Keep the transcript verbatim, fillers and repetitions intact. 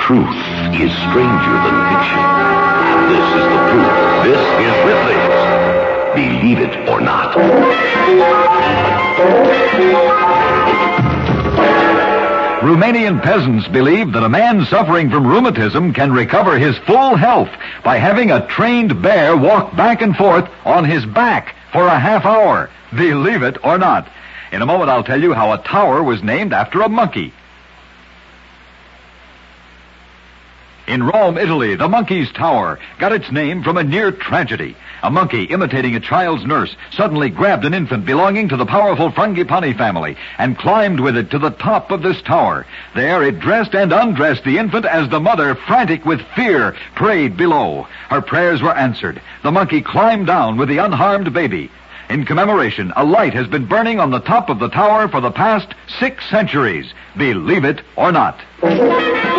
Truth is stranger than fiction. This is the proof. This is Ripley's Believe It or Not. Romanian peasants believe that a man suffering from rheumatism can recover his full health by having a trained bear walk back and forth on his back for a half hour. Believe it or not. In a moment, I'll tell you how a tower was named after a monkey. In Rome, Italy, the Monkey's Tower got its name from a near tragedy. A monkey, imitating a child's nurse, suddenly grabbed an infant belonging to the powerful Frangipani family and climbed with it to the top of this tower. There it dressed and undressed the infant as the mother, frantic with fear, prayed below. Her prayers were answered. The monkey climbed down with the unharmed baby. In commemoration, a light has been burning on the top of the tower for the past six centuries. Believe it or not.